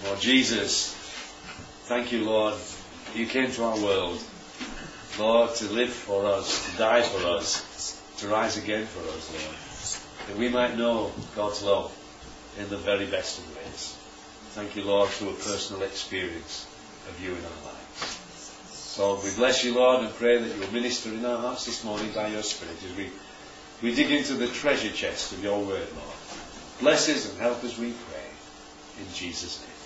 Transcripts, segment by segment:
Lord Jesus, thank you, Lord. You came to our world, Lord, to live for us, to die for us, to rise again for us, Lord, that we might know God's love in the very best of ways. Thank you, Lord, through a personal experience of you in our lives. Lord, we bless you, Lord, and pray that you will minister in our hearts this morning by your Spirit as we dig into the treasure chest of your word, Lord. Bless us and help us, we pray, in Jesus' name.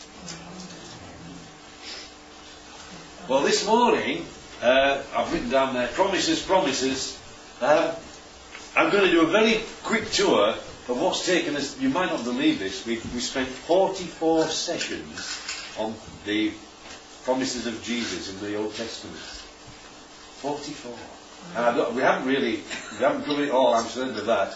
Well, this morning, I've written down there, promises. I'm going to do a very quick tour of what's taken us. You might not believe this. We spent 44 sessions on the promises of Jesus in the Old Testament. 44. And we haven't covered it all, I'm certain of that.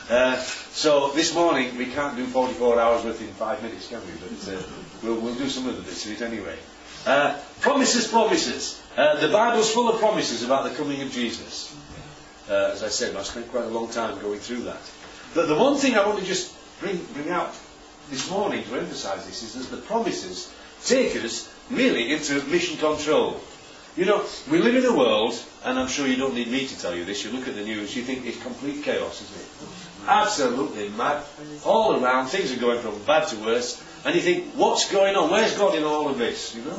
So this morning we can't do 44 hours worth in 5 minutes, can we? But we'll do some of the bits of it anyway. Promises. The Bible's full of promises about the coming of Jesus. As I said, I spent quite a long time going through that. But the one thing I want to just bring out this morning to emphasise this is that the promises take us really into mission control. You know, we live in a world, and I'm sure you don't need me to tell you this, you look at the news, you think it's complete chaos, isn't it? Absolutely mad. All around, things are going from bad to worse, and you think, what's going on? Where's God in all of this? You know?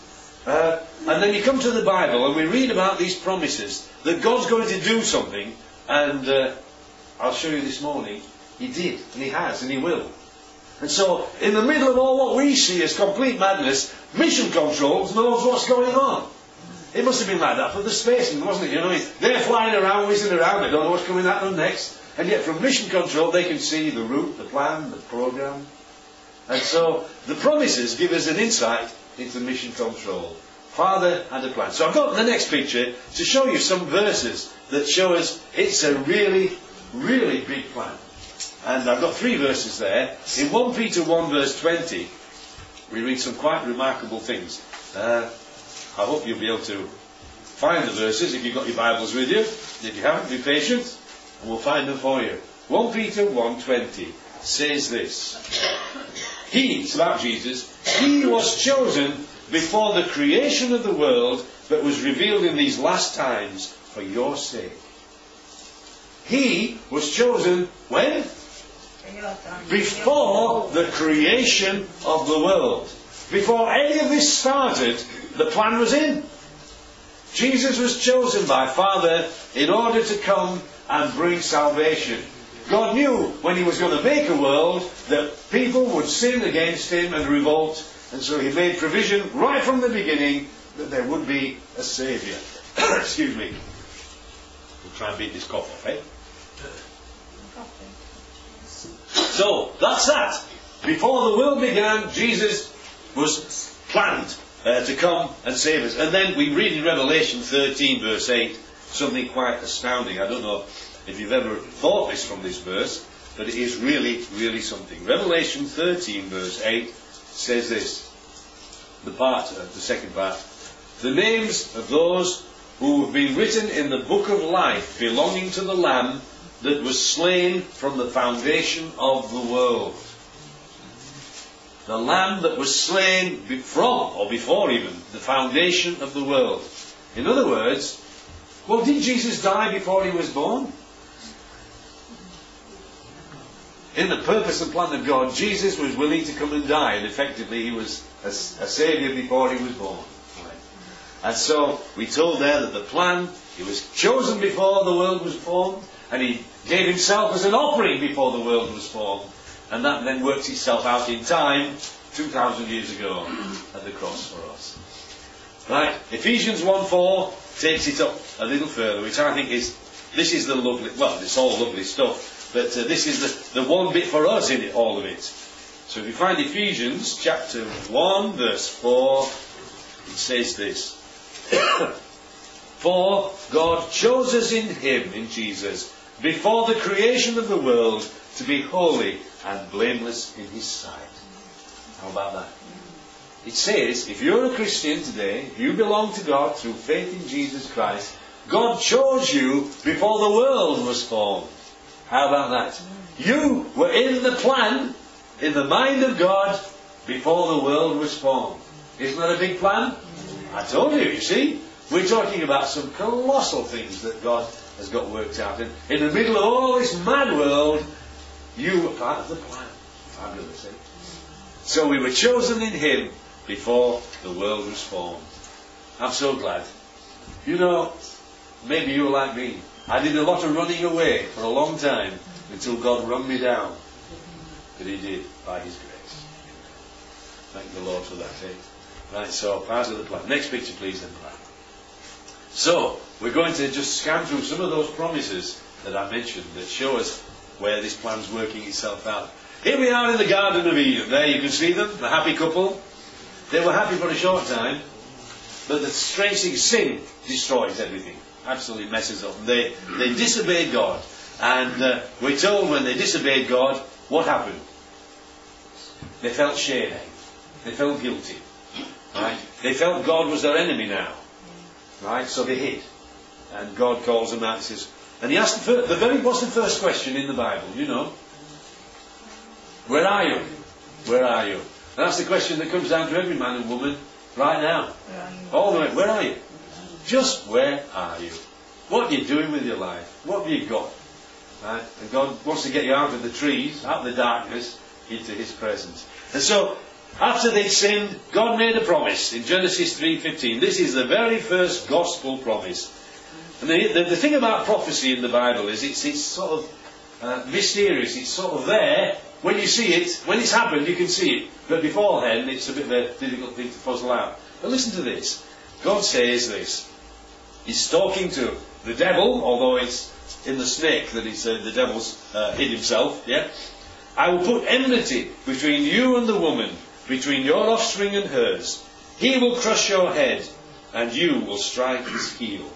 And then you come to the Bible, and we read about these promises, that God's going to do something, and I'll show you this morning, He did, and He has, and He will. And so, in the middle of all what we see as complete madness, mission control knows what's going on. It must have been like that for the spacemen, wasn't it? You know, they're flying around, whizzing around, they don't know what's coming at them next. And yet from mission control they can see the route, the plan, the program. And so the promises give us an insight into mission control. Father and a plan. So I've got the next picture to show you some verses that show us it's a really, really big plan. And I've got 3 verses there. In 1 Peter 1 verse 20, we read some quite remarkable things. I hope you'll be able to find the verses if you've got your Bibles with you. If you haven't, be patient and we'll find them for you. 1 Peter 1:20 says this. He, it's about Jesus, He was chosen before the creation of the world, but was revealed in these last times for your sake. He was chosen when? Before the creation of the world. Before any of this started, the plan was in. Jesus was chosen by Father in order to come and bring salvation. God knew when He was going to make a world that people would sin against Him and revolt, and so He made provision right from the beginning that there would be a Saviour. Excuse me. We'll try and beat this cough off, eh? So, that's that. Before the world began, Jesus was planned to come and save us. And then we read in Revelation 13 verse 8 something quite astounding. I don't know if you've ever thought this from this verse, but it is really, really something. Revelation 13 verse 8 says this. The second part. The names of those who have been written in the book of life belonging to the Lamb that was slain from the foundation of the world. The Lamb that was slain from, or before even, the foundation of the world. In other words, well, did Jesus die before He was born? In the purpose and plan of God, Jesus was willing to come and die, and effectively He was a Saviour before He was born. Right. And so, we told there that the plan, He was chosen before the world was formed, and He gave Himself as an offering before the world was formed. And that then works itself out in time, 2,000 years ago, at the cross for us. Right, Ephesians 1:4 takes it up a little further, which I think this is the lovely, well, it's all lovely stuff, but this is the one bit for us in it, all of it. So if you find Ephesians chapter 1, verse 4, it says this. For God chose us in Him, in Jesus, before the creation of the world, to be holy and blameless in His sight. How about that? It says, if you're a Christian today, if you belong to God through faith in Jesus Christ, God chose you before the world was formed. How about that? You were in the plan, in the mind of God, before the world was formed. Isn't that a big plan? I told you, you see. We're talking about some colossal things that God has got worked out. And in the middle of all this mad world, you were part of the plan. Fabulous, eh? So we were chosen in Him before the world was formed. I'm so glad. You know, maybe you're like me. I did a lot of running away for a long time until God wrung me down. But He did, by His grace. Thank the Lord for that, eh? Right, so part of the plan. Next picture, please, then, plan. So, we're going to just scan through some of those promises that I mentioned that show us where this plan's working itself out. Here we are in the Garden of Eden. There you can see them, the happy couple. They were happy for a short time, but the strange thing, sin destroys everything. Absolutely messes up. They disobeyed God. And we're told when they disobeyed God, what happened? They felt shame. They felt guilty. Right? They felt God was their enemy now. Right? So they hid. And God calls them out and says, and He asked what's the first question in the Bible? You know? Where are you? Where are you? And that's the question that comes down to every man and woman right now. All the way, where are you? Just where are you? What are you doing with your life? What have you got? Right? And God wants to get you out of the trees, out of the darkness, into His presence. And so, after they'd sinned, God made a promise in Genesis 3:15. This is the very first gospel promise. And the thing about prophecy in the Bible is it's sort of mysterious. It's sort of there. When you see it, when it's happened, you can see it. But beforehand, it's a bit of a difficult thing to puzzle out. But listen to this. God says this. He's talking to the devil, although it's in the snake that the devil's hid himself. Yeah. I will put enmity between you and the woman, between your offspring and hers. He will crush your head, and you will strike his heel.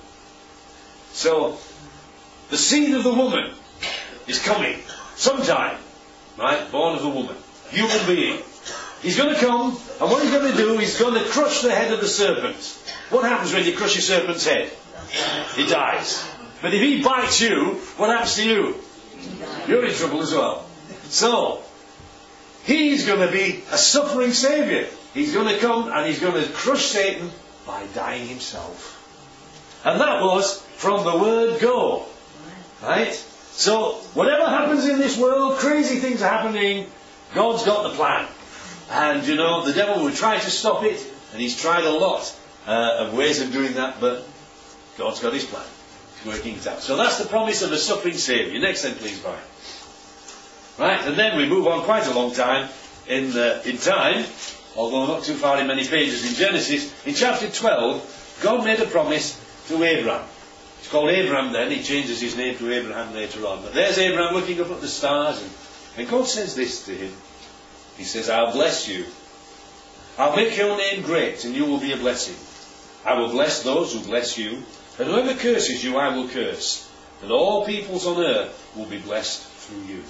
So, the seed of the woman is coming sometime, right? Born of a woman, human being. He's going to come, and what he's going to do, he's going to crush the head of the serpent. What happens when you crush a serpent's head? He dies. But if he bites you, what happens to you? You're in trouble as well. So, he's going to be a suffering saviour. He's going to come and he's going to crush Satan by dying himself. And that was from the word go. Right? So, whatever happens in this world, crazy things are happening, God's got the plan. And, you know, the devil will try to stop it, and he's tried a lot of ways of doing that, but God's got his plan. He's working it out. So that's the promise of a suffering saviour. Next then, please, Brian. Right, and then we move on quite a long time in time, although not too far in many pages in Genesis. In chapter 12, God made a promise to Abraham. It's called Abraham then, he changes his name to Abraham later on. But there's Abraham looking up at the stars, and God says this to him. He says, I'll bless you. I'll make your name great, and you will be a blessing. I will bless those who bless you, and whoever curses you I will curse, and all peoples on earth will be blessed through you.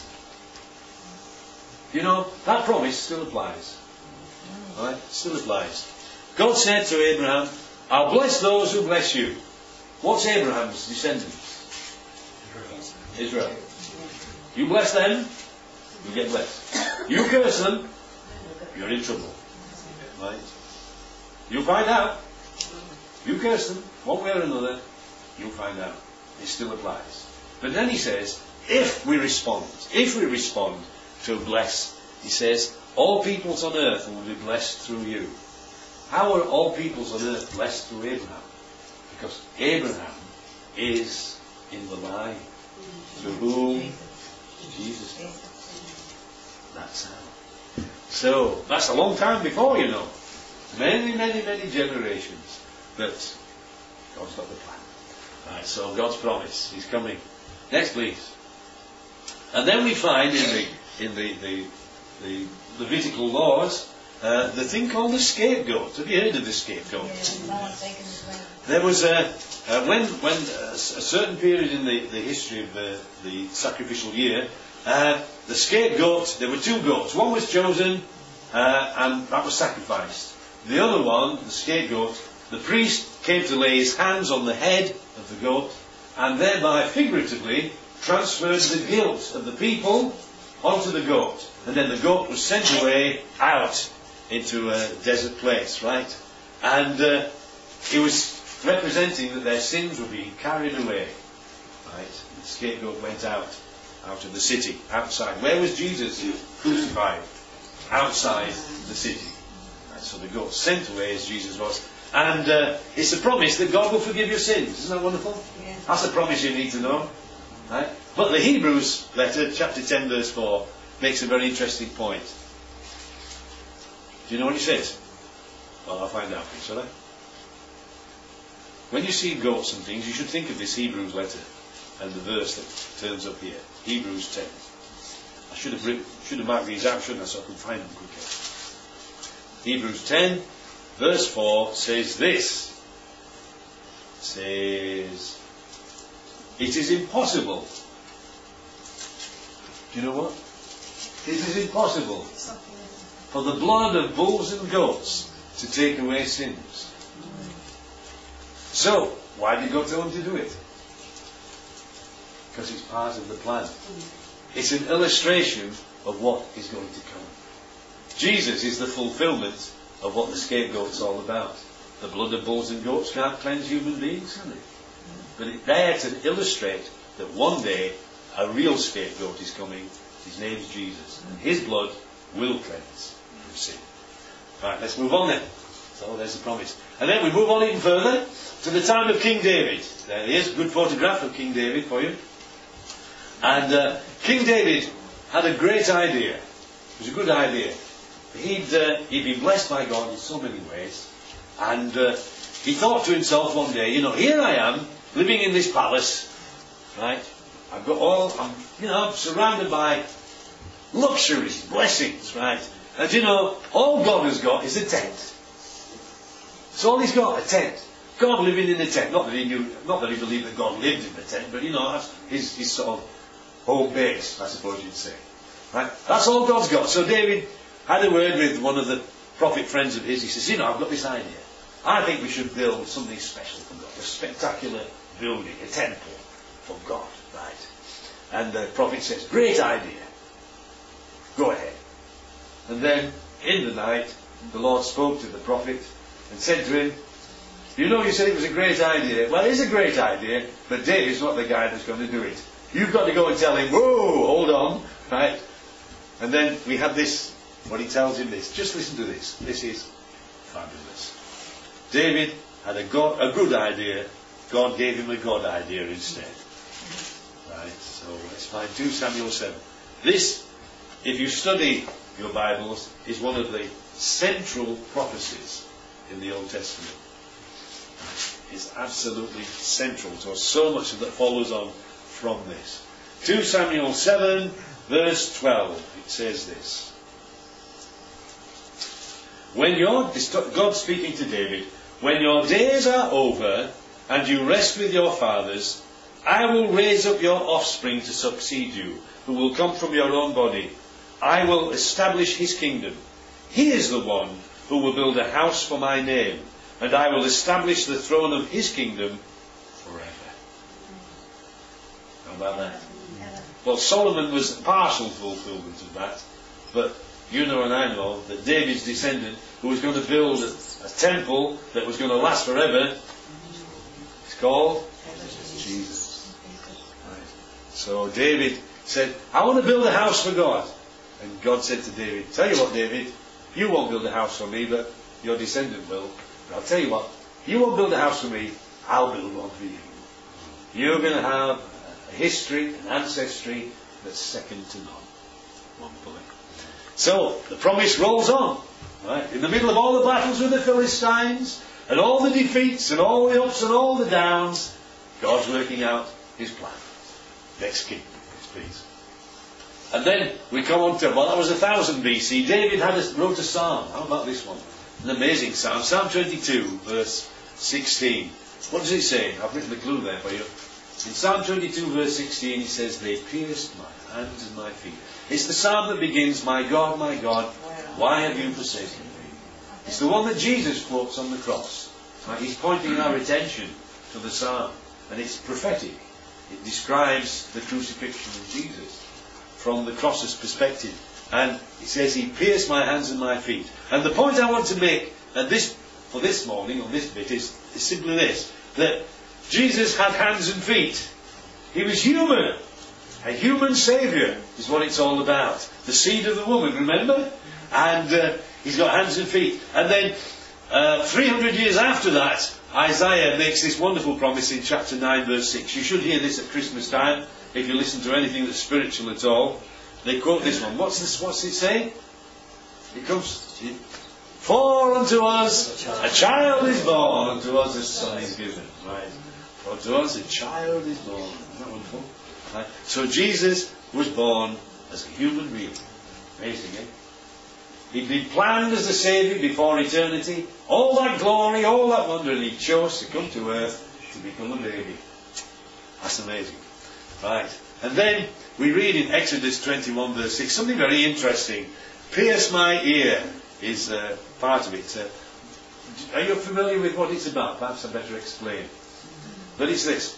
You know, that promise still applies. Right? Still applies. God said to Abraham, I'll bless those who bless you. What's Abraham's descendants? Israel. You bless them, you get blessed. You curse them, you're in trouble. Right? You'll find out. You curse them, one way or another, you'll find out. It still applies. But then he says, if we respond to bless, he says, all peoples on earth will be blessed through you. How are all peoples on earth blessed through Abraham? Because Abraham is in the line through whom Jesus is. That's how. So, that's a long time before, you know. Many, many, many generations. But God's got the plan. Right, so God's promise. He's coming. Next, please. And then we find in the Levitical laws the thing called the scapegoat. Have you heard of the scapegoat? There was when a certain period in the history of the sacrificial year, the scapegoat, there were two goats. One was chosen and that was sacrificed. The other one, the scapegoat, the priest came to lay his hands on the head of the goat and thereby figuratively transferred the guilt of the people onto the goat. And then the goat was sent away out into a desert place, right? And it was representing that their sins were being carried away, right? The scapegoat went out of the city, outside. Where was Jesus crucified? Outside the city. Right, so the goat sent away as Jesus was. And it's a promise that God will forgive your sins. Isn't that wonderful? Yeah. That's a promise you need to know. Right? But the Hebrews letter, chapter 10, verse 4, makes a very interesting point. Do you know what it says? Well, I'll find out for you, shall I? When you see goats and things, you should think of this Hebrews letter and the verse that turns up here. Hebrews 10. I should have marked these out, shouldn't I, so I can find them quicker. Hebrews 10, verse 4 says this. It says, it is impossible. Do you know what? It is impossible for the blood of bulls and goats to take away sins. So, why did God tell him to do it? Because it's part of the plan. It's an illustration of what is going to come. Jesus is the fulfillment of what the scapegoat's all about. The blood of bulls and goats can't cleanse human beings, can it? But it's there to illustrate that one day a real scapegoat is coming. His name's Jesus. And his blood will cleanse from sin. Right, let's move on then. So there's the promise. And then we move on even further to the time of King David. There he is, a good photograph of King David for you. And King David had a great idea. It was a good idea. He'd been blessed by God in so many ways. And he thought to himself one day, here I am, living in this palace, right? I've got I'm surrounded by luxuries, blessings, right? And all God has got is a tent. That's all he's got, a tent. God living in a tent. Not that he believed that God lived in the tent, but that's his sort of home base, I suppose you'd say. Right? That's all God's got. So David had a word with one of the prophet friends of his. He says, I've got this idea. I think we should build something special for God. A spectacular building, a temple for God. Right? And the prophet says, great idea. Go ahead. And then, in the night, the Lord spoke to the prophet and said to him, you said it was a great idea. Well, it is a great idea, but David's not the guy that's going to do it. You've got to go and tell him, whoa, hold on. Right? And then we have this, what he tells him this. Just listen to this. This is fabulous. David had a good idea. God gave him a God idea instead. Right? So let's find 2 Samuel 7. This, if you study your Bibles, is one of the central prophecies in the Old Testament. It's absolutely central. So much that follows on from this. 2 Samuel 7, verse 12. It says this. God speaking to David, when your days are over and you rest with your fathers, I will raise up your offspring to succeed you, who will come from your own body. I will establish his kingdom. He is the one who will build a house for my name, and I will establish the throne of his kingdom forever. How about that? Well, Solomon was a partial fulfillment of that, but you know and I know that David's descendant, who was going to build a temple that was going to last forever, is called Jesus. Right. So David said, I want to build a house for God. And God said to David, tell you what, David, you won't build a house for me, but your descendant will. But I'll tell you what, you won't build a house for me, I'll build one for you. You're going to have a history, an ancestry that's second to none. Wonderful. So, the promise rolls on. Right? In the middle of all the battles with the Philistines, and all the defeats, and all the ups and all the downs, God's working out his plan. Next king, please. And then we come on to, that was 1000 BC. David wrote a psalm. How about this one? An amazing psalm. Psalm 22, verse 16. What does it say? I've written the clue there for you. In Psalm 22, verse 16, it says, they pierced my hands and my feet. It's the psalm that begins, my God, why have you forsaken me? It's the one that Jesus quotes on the cross. Right? He's pointing our attention to the psalm. And it's prophetic. It describes the crucifixion of Jesus from the cross's perspective. And it says, He pierced my hands and my feet. And the point I want to make for this morning, on this bit, is simply this. That Jesus had hands and feet. He was human. A human saviour is what it's all about. The seed of the woman, remember? And He's got hands and feet. And then 300 years after that, Isaiah makes this wonderful promise in chapter 9 verse 6. You should hear this at Christmas time, if you listen to anything that's spiritual at all. They quote this one. What's it say? It comes... For unto us a child is born, unto us a son is given. Right. For unto us a child is born. Isn't that wonderful? Right. So Jesus was born as a human being. Amazing, eh? He'd been planned as a Saviour before eternity. All that glory, all that wonder, and He chose to come to earth to become a baby. That's amazing. Right. And then we read in Exodus 21 verse 6 something very interesting. Pierce my ear is part of it. Are you familiar with what it's about? Perhaps I better explain. But it's this.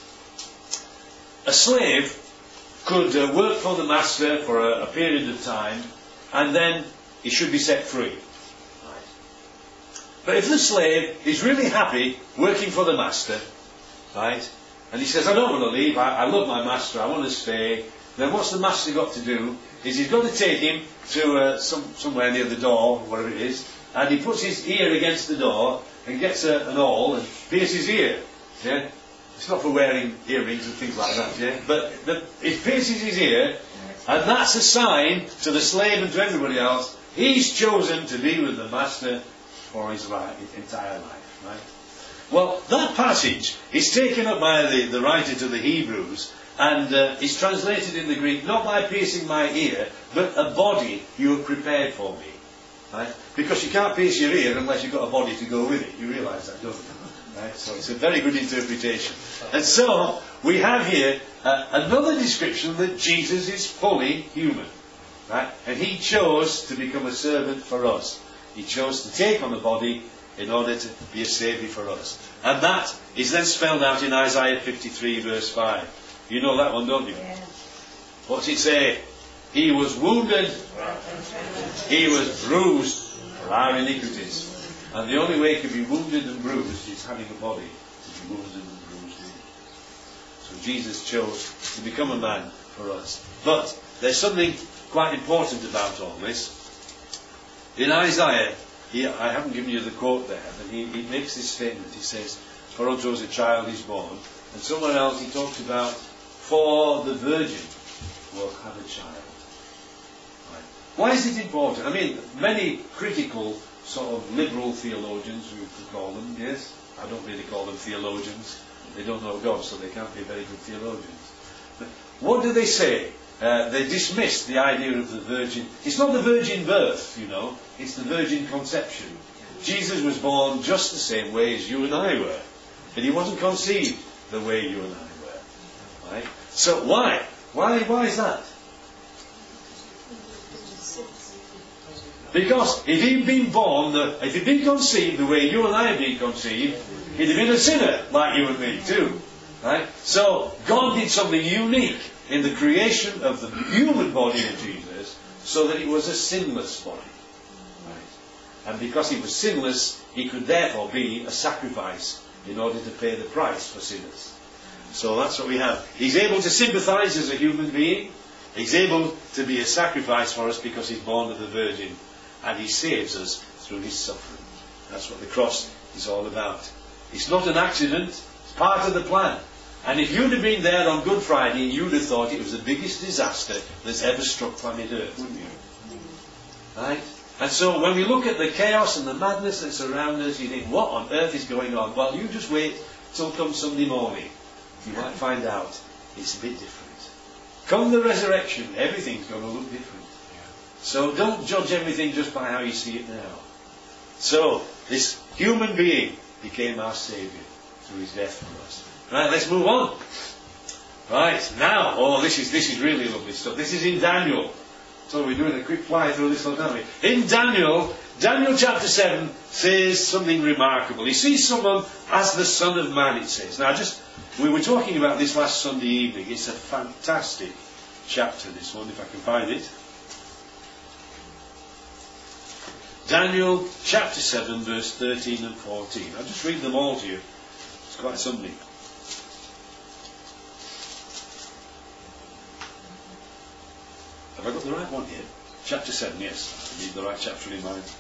A slave could work for the master for a period of time, and then he should be set free. Right. But if the slave is really happy working for the master, right, and he says, I don't want to leave, I love my master, I want to stay, then what's the master got to do? Is he's got to take him to somewhere near the door, wherever it is, and he puts his ear against the door and gets an awl and pierces his ear. Yeah? It's not for wearing earrings and things like that, yeah? But it pierces his ear, and that's a sign to the slave and to everybody else, he's chosen to be with the master for his entire life. Right? Well, that passage is taken up by the writer to the Hebrews, and is translated in the Greek, not by piercing my ear, but a body you have prepared for me. Right? Because you can't pierce your ear unless you've got a body to go with it. You realise that, don't you? Right? So it's a very good interpretation. And so, we have here another description that Jesus is fully human. Right? And He chose to become a servant for us. He chose to take on a body in order to be a saviour for us. And that is then spelled out in Isaiah 53 verse 5. You know that one, don't you? Yeah. What's it say? He was wounded, He was bruised for our iniquities. And the only way He could be wounded and bruised is having a body to be wounded and bruised in. So Jesus chose to become a man for us. But there's something quite important about all this. In Isaiah, I haven't given you the quote there, but he makes this statement. He says, for unto us a child is born. And somewhere else he talks about, for the virgin will have a child. Right. Why is it important? I mean, many critical, sort of liberal theologians, we could call them, yes? I don't really call them theologians. They don't know God, so they can't be very good theologians. But what do they say? They dismiss the idea of the virgin. It's not the virgin birth, you know. It's the virgin conception. Jesus was born just the same way as you and I were. But He wasn't conceived the way you and I were. Right? So why? Why is that? Because if He'd been born, if He'd been conceived the way you and I have been conceived, He'd have been a sinner like you and me too. Right? So God did something unique in the creation of the human body of Jesus, so that it was a sinless body. Right? And because He was sinless, He could therefore be a sacrifice in order to pay the price for sinners. So that's what we have. He's able to sympathise as a human being. He's able to be a sacrifice for us because He's born of the Virgin. And He saves us through His suffering. That's what the cross is all about. It's not an accident. It's part of the plan. And if you'd have been there on Good Friday, you'd have thought it was the biggest disaster that's ever struck planet Earth, wouldn't you? Right? And so when we look at the chaos and the madness that's around us, you think, what on earth is going on? Well, you just wait till come Sunday morning. You might find out it's a bit different. Come the resurrection, everything's going to look different. So don't judge everything just by how you see it now. So, this human being became our Saviour through His death for us. Right, let's move on. Right, now, this is really lovely stuff. This is in Daniel. So we're doing a quick fly through this one, aren't we? In Daniel chapter 7 says something remarkable. He sees someone as the Son of Man, it says. Now, we were talking about this last Sunday evening. It's a fantastic chapter, this one, if I can find it. Daniel chapter 7, verse 13 and 14. I'll just read them all to you. It's quite something. Have I got the right one here? Chapter 7, yes. I need the right chapter in mind.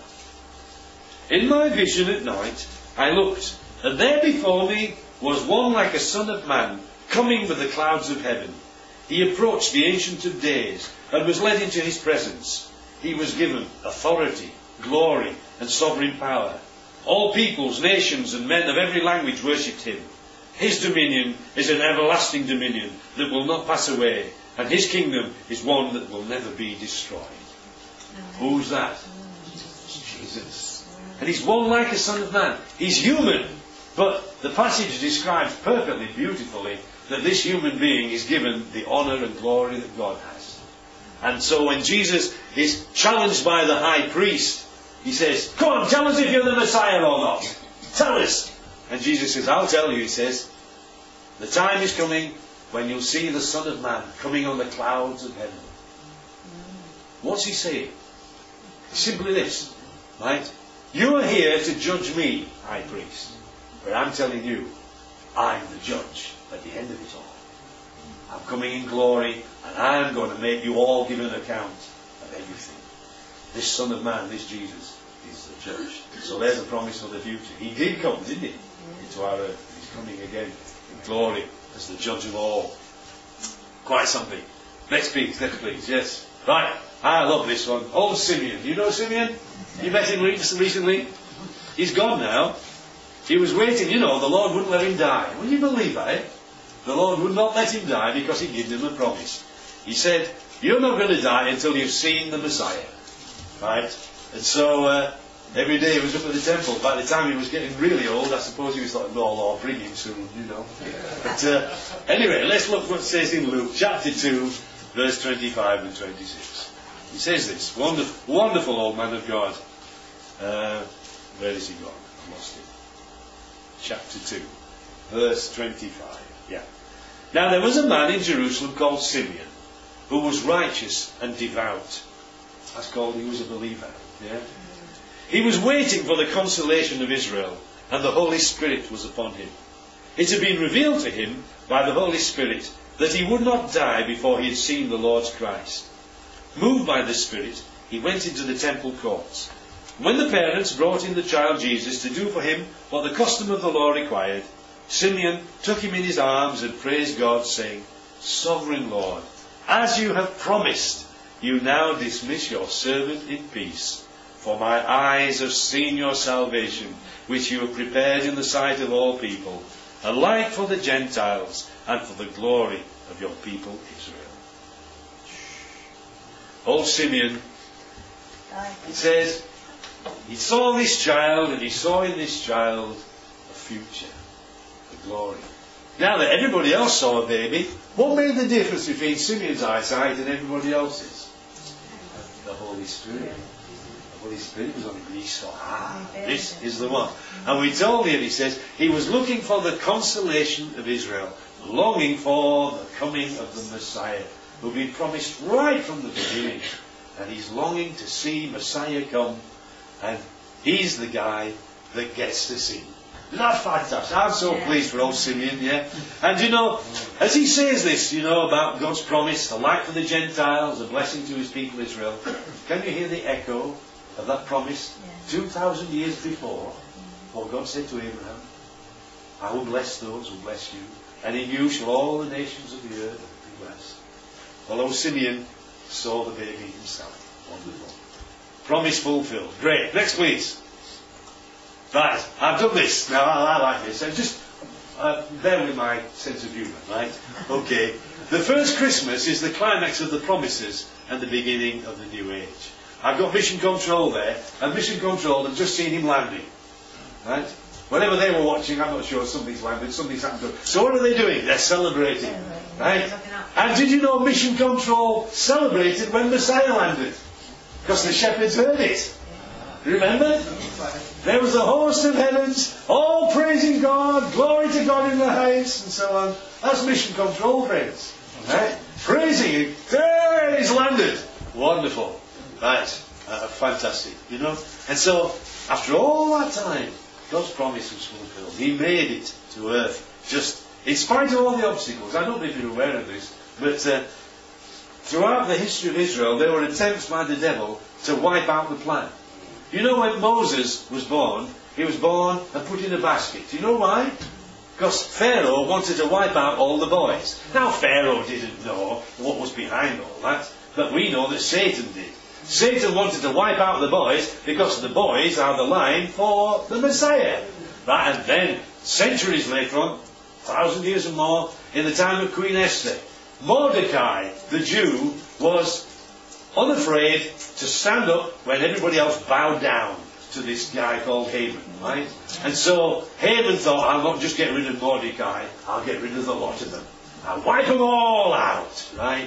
In my vision at night, I looked, and there before me was one like a son of man, coming with the clouds of heaven. He approached the Ancient of Days, and was led into his presence. He was given authority, glory, and sovereign power. All peoples, nations, and men of every language worshipped him. His dominion is an everlasting dominion that will not pass away, and his kingdom is one that will never be destroyed. Who's that? Jesus. And he's one like a son of man. He's human, but the passage describes perfectly, beautifully, that this human being is given the honour and glory that God has. And so when Jesus is challenged by the high priest, he says, "Come on, tell us if you're the Messiah or not. Tell us." And Jesus says, "I'll tell you," he says, "the time is coming when you'll see the Son of Man coming on the clouds of heaven." What's he saying? Simply this, right? You are here to judge me, high priest, but I'm telling you, I'm the judge at the end of it all. I'm coming in glory, and I'm going to make you all give an account of everything. This Son of Man, this Jesus, is the judge. So there's a promise for the future. He did come, didn't he, into our earth. He's coming again in glory as the judge of all. Quite something. Next please, yes. Right, I love this one. Old Simeon. Do you know Simeon? You met him recently? He's gone now. He was waiting, the Lord wouldn't let him die. Will you believe that? The Lord would not let him die because he gave him a promise. He said, "You're not going to die until you've seen the Messiah." Right? And so every day he was up at the temple. By the time he was getting really old, I suppose he was like, "No, Lord, bring him soon," But anyway, let's look what it says in Luke chapter 2, verse 25 and 26. He says this, wonderful old man of God. Where is he gone? I lost him. Chapter 2, verse 25. Yeah. Now there was a man in Jerusalem called Simeon, who was righteous and devout. That's called, he was a believer. Yeah. He was waiting for the consolation of Israel, and the Holy Spirit was upon him. It had been revealed to him by the Holy Spirit that he would not die before he had seen the Lord's Christ. Moved by the Spirit, he went into the temple courts. When the parents brought in the child Jesus to do for him what the custom of the law required, Simeon took him in his arms and praised God, saying, "Sovereign Lord, as you have promised, you now dismiss your servant in peace. For my eyes have seen your salvation, which you have prepared in the sight of all people, a light for the Gentiles and for the glory of your people Israel." Old Simeon, it says, he saw this child, and he saw in this child a future, a glory. Now that everybody else saw a baby, what made the difference between Simeon's eyesight and everybody else's? The Holy Spirit. The Holy Spirit was on him, and he saw, this is the one. And we told him, he says, he was looking for the consolation of Israel, longing for the coming of the Messiah, who had been promised right from the beginning. And he's longing to see Messiah come, and he's the guy that gets to see. Isn't that fantastic? I'm so pleased for old Simeon, yeah? And as he says this, about God's promise, a light for the Gentiles, a blessing to his people Israel, can you hear the echo of that promise? 2,000 years before, what God said to Abraham, "I will bless those who bless you, and in you shall all the nations of the earth be blessed." Well, old Simeon saw the baby himself. Wonderful. Promise fulfilled. Great. Next, please. Right. I've done this. Now, I like this. So just bear with my sense of humour, right? Okay. The first Christmas is the climax of the promises and the beginning of the new age. I've got Mission Control there, and Mission Control have just seen him landing. Right? Whatever they were watching, I'm not sure, something's landed, something's happened. So what are they doing? They're celebrating. Right? And did you know Mission Control celebrated when Messiah landed? Because the shepherds heard it. Remember? There was a host of heavens, all praising God, glory to God in the highest, and so on. That's Mission Control, friends. Right? Praising Him. There, He's landed. Wonderful. Right. fantastic, you know. And so, after all that time, God's promise was fulfilled. He made it to earth. Just in spite of all the obstacles. I don't know if you're aware of this, but throughout the history of Israel, there were attempts by the devil to wipe out the plan. You know, when Moses was born, he was born and put in a basket. Do you know why? Because Pharaoh wanted to wipe out all the boys. Now, Pharaoh didn't know what was behind all that, but we know that Satan did. Satan wanted to wipe out the boys because the boys are the line for the Messiah. Right? And then, centuries later on, 1,000 years and more, in the time of Queen Esther, Mordecai, the Jew, was unafraid to stand up when everybody else bowed down to this guy called Haman, right? And so Haman thought, I'll not just get rid of Mordecai, I'll get rid of the lot of them. I'll wipe them all out, right?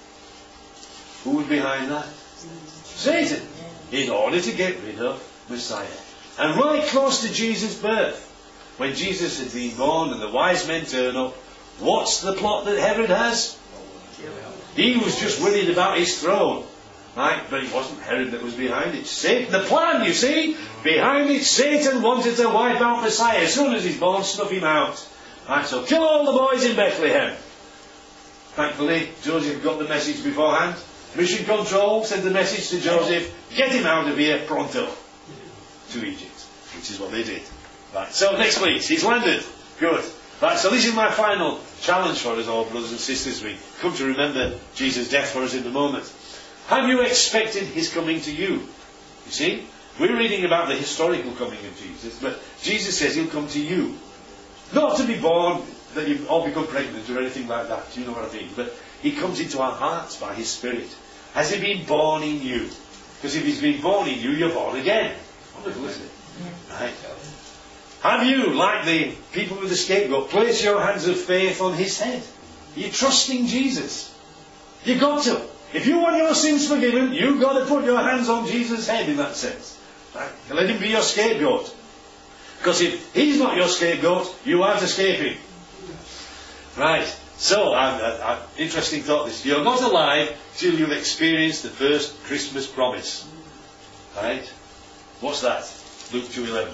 Who was behind that? Satan, in order to get rid of Messiah. And right close to Jesus' birth, when Jesus had been born and the wise men turn up, what's the plot that Herod has? He was just worried about his throne. Right? But it wasn't Herod that was behind it. Satan, the plan, you see, behind it, Satan wanted to wipe out Messiah. As soon as he's born, snuff him out. Right, so kill all the boys in Bethlehem. Thankfully, Joseph got the message beforehand. Mission Control sent the message to Joseph, get him out of here pronto to Egypt, which is what they did. Right, so next please, he's landed. Good. Right, so this is my final challenge for us all, brothers and sisters. We come to remember Jesus' death for us in a moment. Have you expected his coming to you? You see, we're reading about the historical coming of Jesus, but Jesus says he'll come to you. Not to be born, that you all become pregnant or anything like that, you know what I mean, but he comes into our hearts by his Spirit. Has he been born in you? Because if he's been born in you, you're born again. Wonderful, isn't it? Right. Have you, like the people with the scapegoat, placed your hands of faith on his head? Are you trusting Jesus? You've got to. If you want your sins forgiven, you've got to put your hands on Jesus' head in that sense. Right? Let him be your scapegoat. Because if he's not your scapegoat, you aren't escaping. Right. So, interesting thought this. You're not alive till you've experienced the first Christmas promise. Right? What's that? Luke 2:11.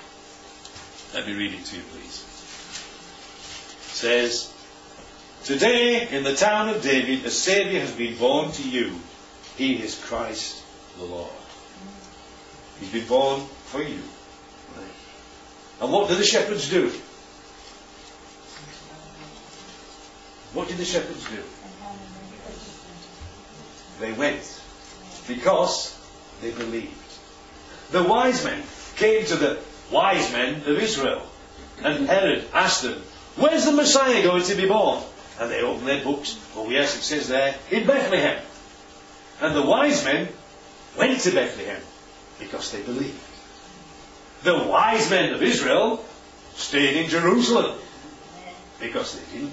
Let me read it to you, please. It says, today in the town of David a Saviour has been born to you. He is Christ the Lord. He's been born for you. Right. And what did the shepherds do? What did the shepherds do? They went. Because they believed. The wise men came to the wise men of Israel. And Herod asked them, where's the Messiah going to be born? And they opened their books. Oh yes, it says there, in Bethlehem. And the wise men went to Bethlehem because they believed. The wise men of Israel stayed in Jerusalem because they didn't believe.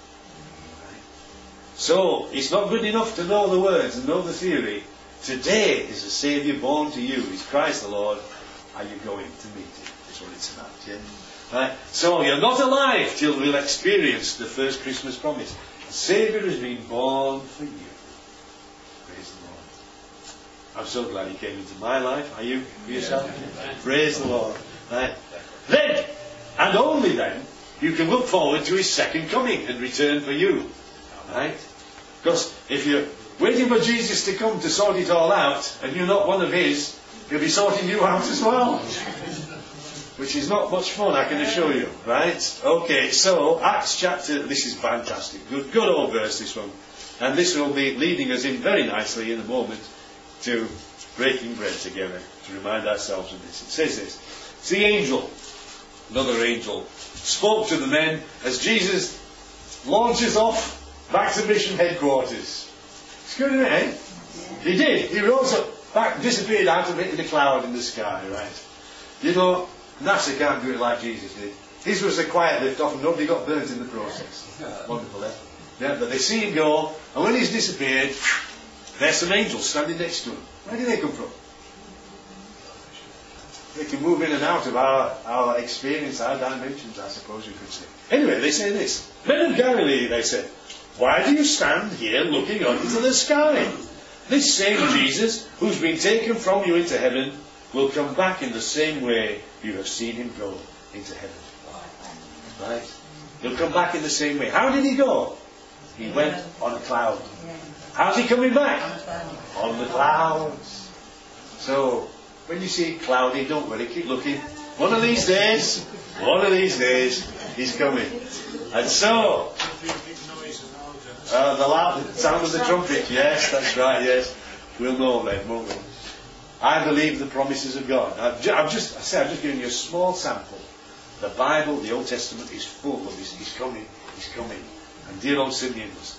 So, it's not good enough to know the words and know the theory. Today is a Saviour born to you. He's Christ the Lord. Are you going to meet him? That's what it's about, yeah? Right? So, you're not alive till we'll experience the first Christmas promise. The Saviour has been born for you. Praise the Lord. I'm so glad he came into my life. Are you for yourself? Yeah. Praise the Lord. Right? Then, and only then, you can look forward to his second coming and return for you. Right? Because if you're waiting for Jesus to come to sort it all out, and you're not one of his, he'll be sorting you out as well. Which is not much fun, I can assure you. Right? Okay, so Acts chapter, this is fantastic. Good old verse, this one. And this will be leading us in very nicely in a moment to breaking bread together, to remind ourselves of this. It says this. It's the angel, another angel, spoke to the men as Jesus launches off back to mission headquarters. It's good, isn't it? Eh? He did. He rose up, back, disappeared out of it in the cloud in the sky, right? You know, NASA can't do it like Jesus did. His was a quiet lift off and nobody got burnt in the process. Wonderful, eh? Yeah, but they see him go, and when he's disappeared, there's some angels standing next to him. Where did they come from? They can move in and out of our experience, our dimensions, I suppose you could say. Anyway, they say this. Men of Galilee, they said, why do you stand here looking up into the sky? This same Jesus, who's been taken from you into heaven, will come back in the same way you have seen him go into heaven. Right? He'll come back in the same way. How did he go? He went on a cloud. How's he coming back? On the clouds. So, when you see cloudy, don't worry, keep looking. One of these days, he's coming. And so, the loud sound of the trumpet, yes, that's right, yes. We'll know then, won't we? I believe the promises of God. I'm just giving you a small sample. The Bible, the Old Testament, is full of this. He's coming. And dear old Simeon's,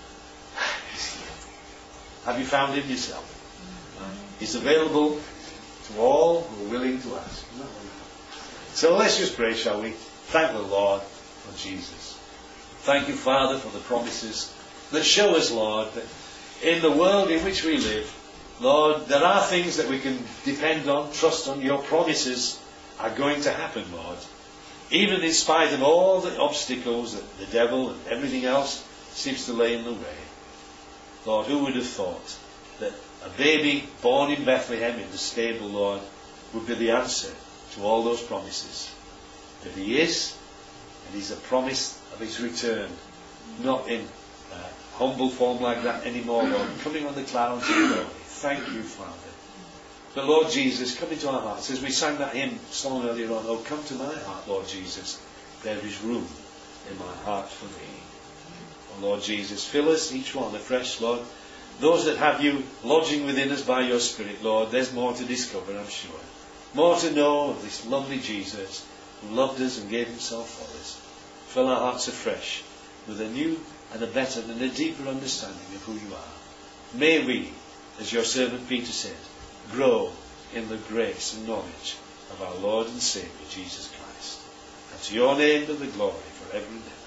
have you found him yourself? He's available to all who are willing to ask. So let's just pray, shall we? Thank the Lord for Jesus. Thank you, Father, for the promises that show us, Lord, that in the world in which we live, Lord, there are things that we can depend on, trust on. Your promises are going to happen, Lord. Even in spite of all the obstacles that the devil and everything else seems to lay in the way. Lord, who would have thought that a baby born in Bethlehem in the stable, Lord, would be the answer to all those promises. But he is, and he's a promise of his return, not in humble form like that anymore, Lord, coming on the clouds of glory. Thank you, Father. But Lord Jesus, come into our hearts. As we sang that hymn song earlier on, oh, come to my heart, Lord Jesus. There is room in my heart for thee. Oh, Lord Jesus, fill us each one afresh, Lord. Those that have you lodging within us by your Spirit, Lord, there's more to discover, I'm sure. More to know of this lovely Jesus who loved us and gave himself for us. Fill our hearts afresh with a new and a better and a deeper understanding of who you are. May we, as your servant Peter said, grow in the grace and knowledge of our Lord and Saviour Jesus Christ. And to your name be the glory forever and ever.